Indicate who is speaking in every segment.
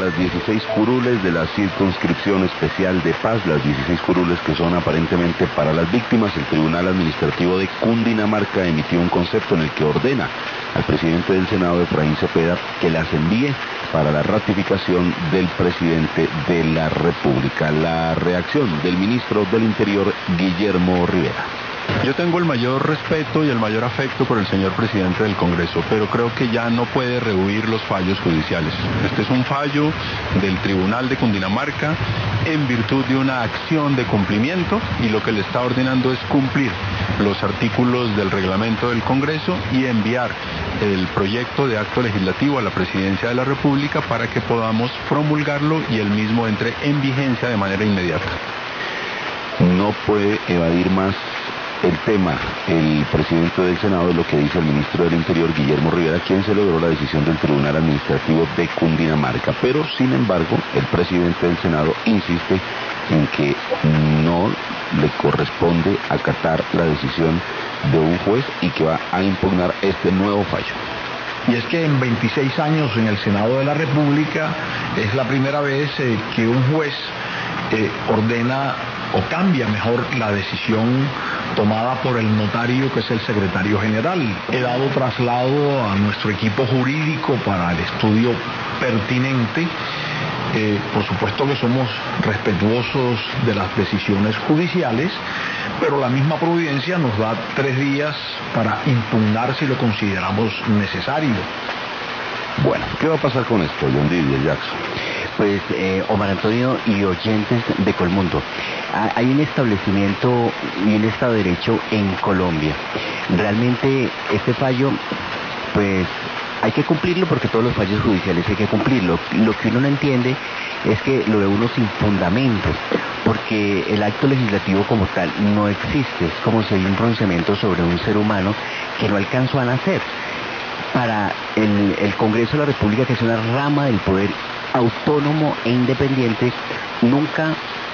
Speaker 1: las 16 curules de la circunscripción especial de paz, las 16 curules que son aparentemente para las víctimas, el Tribunal Administrativo de Cundinamarca emitió un concepto en el que ordena al presidente del Senado, Efraín Cepeda, que las envíe para la ratificación del presidente de la República. La reacción del ministro del Interior, Guillermo Rivera.
Speaker 2: Yo tengo el mayor respeto y el mayor afecto por el señor presidente del Congreso, pero creo que ya no puede rehuir los fallos judiciales. Este es un fallo del Tribunal de Cundinamarca en virtud de una acción de cumplimiento, y lo que le está ordenando es cumplir los artículos del reglamento del Congreso y enviar el proyecto de acto legislativo a la Presidencia de la República para que podamos promulgarlo y el mismo entre en vigencia de manera inmediata.
Speaker 1: No puede evadir más el tema el presidente del Senado, es lo que dice el ministro del Interior, Guillermo Rivera, quien celebró la decisión del Tribunal Administrativo de Cundinamarca. Pero, sin embargo, el presidente del Senado insiste en que no le corresponde acatar la decisión de un juez y que va a impugnar este nuevo fallo.
Speaker 3: Y es que en 26 años en el Senado de la República es la primera vez que un juez ordena o cambia mejor la decisión tomada por el notario, que es el secretario general. He dado traslado a nuestro equipo jurídico para el estudio pertinente. Por supuesto que somos respetuosos de las decisiones judiciales, pero la misma providencia nos da 3 días para impugnar si lo consideramos necesario.
Speaker 1: Bueno, ¿qué va a pasar con esto, John Didier Jackson?
Speaker 4: Pues, Omar Antonio y oyentes de Colmundo, hay un establecimiento y un Estado de Derecho en Colombia. Realmente este fallo, pues, hay que cumplirlo porque todos los fallos judiciales hay que cumplirlo. Lo que uno no entiende es que lo ve uno sin fundamentos, porque el acto legislativo como tal no existe. Es como si hay un pronunciamiento sobre un ser humano que no alcanzó a nacer. Para el Congreso de la República, que es una rama del poder autónomo e independiente, nunca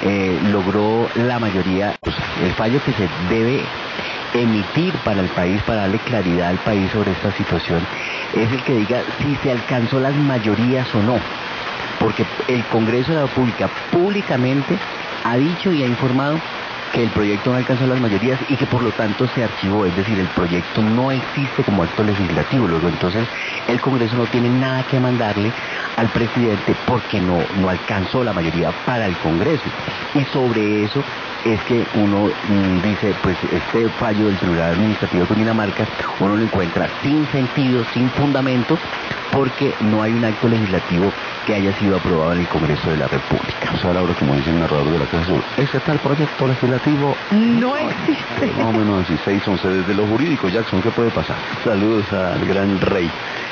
Speaker 4: logró la mayoría. El fallo que se debe emitir para el país, para darle claridad al país sobre esta situación, es el que diga si se alcanzó las mayorías o no, porque el Congreso de la República públicamente ha dicho y ha informado que el proyecto no alcanzó las mayorías y que por lo tanto se archivó, es decir, el proyecto no existe como acto legislativo. Luego entonces el Congreso no tiene nada que mandarle al presidente porque no alcanzó la mayoría para el Congreso. Y sobre eso es que uno dice, pues este fallo del Tribunal Administrativo de Cundinamarca uno lo encuentra sin sentido, sin fundamento, porque no hay un acto legislativo que haya sido aprobado en el Congreso de la República.
Speaker 1: O sea, ahora, como dice el narrador de la Casa Azul, ese tal proyecto legislativo
Speaker 4: no existe.
Speaker 1: No, menos 16, 11. Desde lo jurídico, Jackson, ¿qué puede pasar?
Speaker 5: Saludos al gran rey.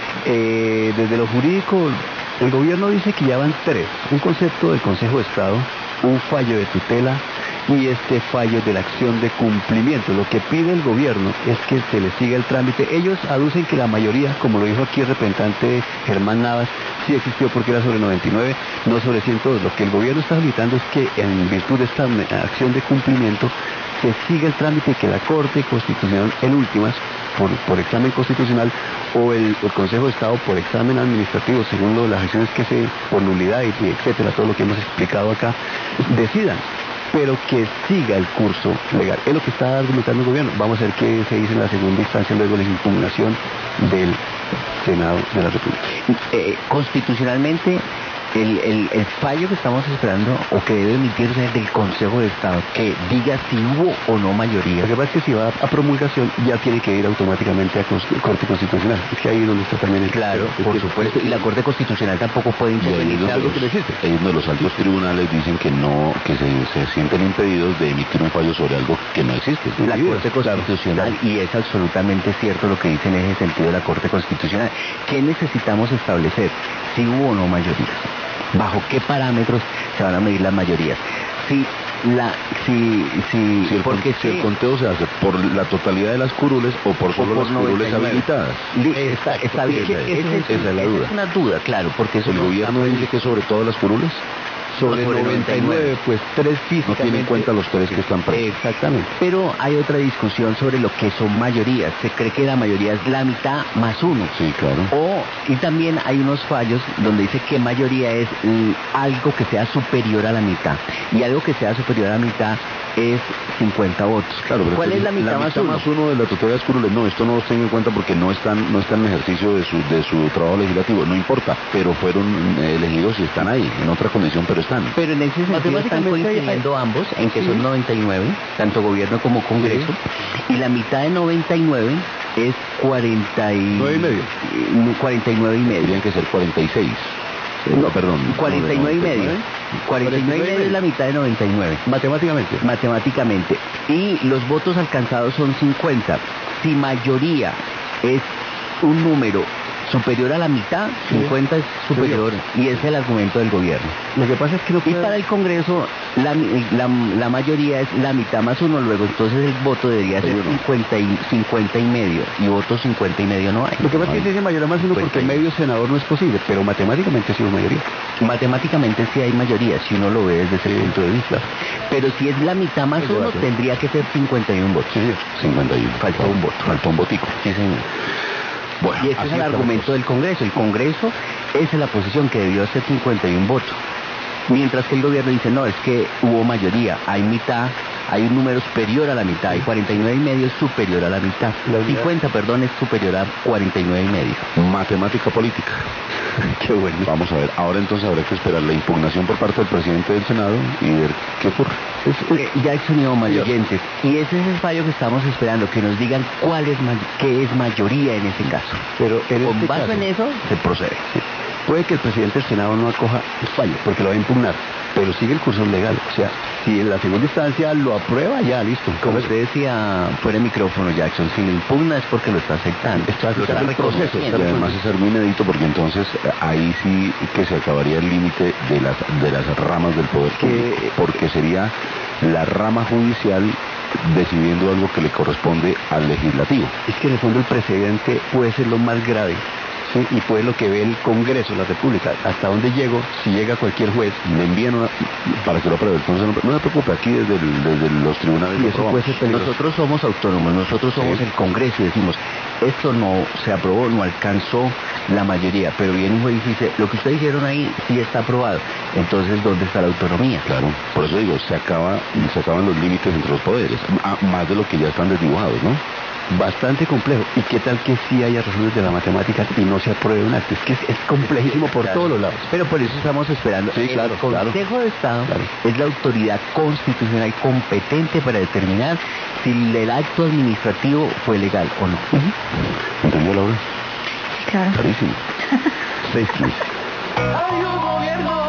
Speaker 5: Desde lo jurídico, el gobierno dice que ya van 3. Un concepto del Consejo de Estado, un fallo de tutela y este fallo de la acción de cumplimiento. Lo que pide el gobierno es que se le siga el trámite. Ellos aducen que la mayoría, como lo dijo aquí el representante Germán Navas, sí existió porque era sobre 99, no sobre 102. Lo que el gobierno está solicitando es que en virtud de esta acción de cumplimiento se siga el trámite y que la Corte Constitucional, en últimas, por examen constitucional, o el Consejo de Estado por examen administrativo, según las acciones que se, por nulidad y etcétera, todo lo que hemos explicado acá, decidan, pero que siga el curso legal. Es lo que está argumentando el gobierno. Vamos a ver qué se dice en la segunda instancia luego de la impugnación del Senado de la República.
Speaker 4: Constitucionalmente, el fallo que estamos esperando o que debe emitirse del Consejo de Estado, que diga si hubo o no mayoría.
Speaker 5: Lo que pasa es que si va a promulgación ya tiene que ir automáticamente a Corte Constitucional. Es que ahí es donde está también el...
Speaker 4: Claro, por supuesto, y la Corte Constitucional tampoco puede intervenir en algo que no existe.
Speaker 1: Uno de los altos tribunales dicen que no, que se sienten impedidos de emitir un fallo sobre algo que no existe.
Speaker 4: La Corte Constitucional, y es absolutamente cierto lo que dice en ese sentido la Corte Constitucional. ¿Qué necesitamos establecer? Si hubo o no mayorías. ¿Bajo qué parámetros se van a medir las mayorías? Si
Speaker 1: el conteo se hace por la totalidad de las curules o por solo las curules habilitadas.
Speaker 4: Está bien.
Speaker 1: Esa es la duda.
Speaker 4: Es una duda, claro, porque eso
Speaker 1: ¿El gobierno dice que sobre todas las curules?
Speaker 5: sobre 99, pues 3 físicamente.
Speaker 1: No tiene en cuenta los 3 que están presos.
Speaker 5: Exactamente.
Speaker 4: Pero hay otra discusión sobre lo que son mayorías. Se cree que la mayoría es la mitad más 1.
Speaker 1: Sí, claro.
Speaker 4: Y también hay unos fallos donde dice que mayoría es algo que sea superior a la mitad. Y algo que sea superior a la mitad es 50 votos.
Speaker 1: Claro, pero
Speaker 4: ¿Cuál es la mitad más 1?
Speaker 1: más 1 de la tutela es curules. No, esto no los tengo en cuenta porque no están en ejercicio de su trabajo legislativo. No importa, pero fueron elegidos y están ahí, en otra condición, pero están.
Speaker 4: Pero en ese sentido están coincidiendo ambos en que son 99, tanto gobierno como Congreso, y la mitad de 99 es
Speaker 1: 9 y medio.
Speaker 4: 49 y medio.
Speaker 1: Tendrían que ser 46. No, perdón.
Speaker 4: 49 y medio. 49 y medio es la mitad de 99. Matemáticamente. Y los votos alcanzados son 50. Si mayoría es un número superior a la mitad, 50 es superior, y es el argumento del gobierno.
Speaker 5: Lo que pasa es que no puede...
Speaker 4: Y para el Congreso la mayoría es la mitad más 1, luego entonces el voto debería ser 50 y medio, y votos 50 y medio no hay.
Speaker 5: Lo que pasa es que se dice mayoría más 1 porque medio senador no es posible, pero matemáticamente sí es mayoría.
Speaker 4: Matemáticamente sí hay mayoría, si uno lo ve desde ese punto de vista. Pero si es la mitad más 1, tendría que ser 51 votos.
Speaker 1: Sí, 51.
Speaker 4: Faltó un voto.
Speaker 1: Faltó un votico.
Speaker 4: Sí, señor.
Speaker 1: Bueno,
Speaker 4: y ese es el argumento del Congreso. El Congreso, esa es la posición que debió ser 51 votos. Mientras que el gobierno dice, no, es que hubo mayoría, hay mitad, hay un número superior a la mitad, y 49 y medio es superior a la mitad. 50, perdón, es superior a 49 y medio.
Speaker 1: Matemática política.
Speaker 5: Qué bueno.
Speaker 1: Vamos a ver, ahora entonces habrá que esperar la impugnación por parte del presidente del Senado y ver qué ocurre.
Speaker 4: Jackson y Omar, oyentes, y ese es el fallo que estamos esperando, que nos digan qué es mayoría en ese caso.
Speaker 5: Pero
Speaker 4: con base en eso se procede.
Speaker 5: Sí. Puede que el presidente del Senado no acoja el fallo, porque lo va a impugnar, pero sigue el curso legal. O sea, si en la segunda instancia lo aprueba, ya listo.
Speaker 4: Como usted decía fuera de micrófono, Jackson, si lo impugna es porque lo está aceptando.
Speaker 5: Lo está reconociendo.
Speaker 1: Y además es algo inédito porque entonces ahí sí que se acabaría el límite de las ramas del poder público, porque sería la rama judicial decidiendo algo que le corresponde al legislativo.
Speaker 5: Es que en el fondo el presidente puede ser lo más grave. ¿Sí? Y pues lo que ve el Congreso de la República, hasta dónde llego, si llega cualquier juez,
Speaker 1: le envían para que lo apruebe. Entonces no se preocupe, aquí desde los tribunales
Speaker 5: y eso puede ser peligroso.
Speaker 4: Nosotros somos autónomos, nosotros somos el Congreso y decimos, esto no se aprobó, no alcanzó la mayoría, pero viene un juez y dice, lo que ustedes dijeron ahí sí está aprobado. Entonces, ¿dónde está la autonomía?
Speaker 1: Claro, por eso digo, se acaban los límites entre los poderes, más de lo que ya están desdibujados, ¿no?
Speaker 5: Bastante complejo. ¿Y qué tal que sí haya razones de la matemática y no se apruebe un acto? Es que es complejísimo por todos los lados.
Speaker 4: Pero por eso estamos esperando.
Speaker 5: Sí, claro,
Speaker 4: el Consejo de Estado es la autoridad constitucional competente para determinar si el acto administrativo fue legal o no.
Speaker 1: ¿Entendió, Laura?
Speaker 6: Claro.
Speaker 1: Clarísimo.
Speaker 5: 6:15.
Speaker 7: Hay un gobierno